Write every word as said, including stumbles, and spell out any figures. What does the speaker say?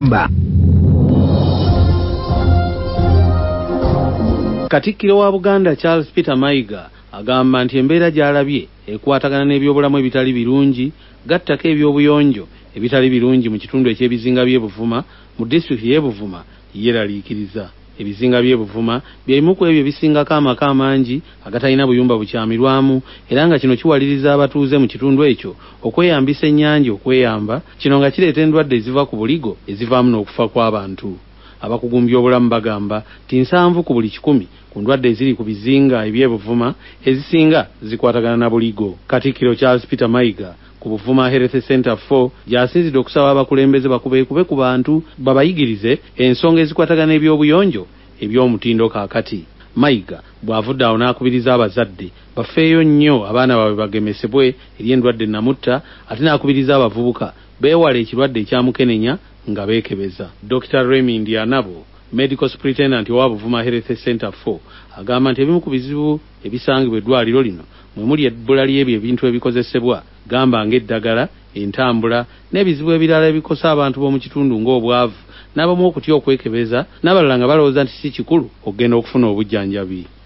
Ba. Katikkiro wa Buganda Charles Peter Mayiga agamba nti embeera gy'alabye ekwatagana n'ebyobulamu ebitali birungi gattako ebyobuyonjo ebitali birungi mu kitundu eky'ebizinga by'e Buvuma mu disitulikiti y'e Buvuma yeraliikiriza. Ebizinga by'e Buvuma by'ebimu ku ebyo bisingako amaka amangi agatalina buyumba bukyamirwamu era nga kino kiwaliriza abatuuze mu kitundu ekyo okweyambisa ennyanja okweyamba, kino nga kireeta endwadde eziva ku buligo ezivaamu n'okufa kw'abantu. Abakugu by'obulamu bagamba nti nsanvu ku buli kikumi ku ndwadde eziri ku bizinga eby'e Buvuma ezisinga zikwatagana na buligo. Katikkiro Charles Peter Mayiga ku Buvuma Health Center four gy'asinzidde okusaba abakulembeze bakubeekube ku bantu babayigirize ensonga ezikwatagana eby'obuyonjo eby'omutindo kaakati. Mayiga bw'avudde awo n'akubiriza abazadde bafeeyo nnyo abaana baabwe bagemesebwe eri endwadde namutta, ate n'akubiriza abavubuka beewala ekirwadde ekyamukenenya nga beekebeza. Doctor Raymond Anabo, Medical Superintendent wa Buvuma Health Center four, agamba nti ebimu ku bizibu ebisangibwa eddwaliro lino mwe muli ebbula ly'ebyo ebintu ebikozesebwa gamba ng'eddagala, entambula n'ebizibu ebirala ebikosa abantu b'omu kitundu ng'obwavu n'abamu okutya okwekebeza n'abalala nga balowooza nti si kikulu okugenda okufuna obujjanjabi.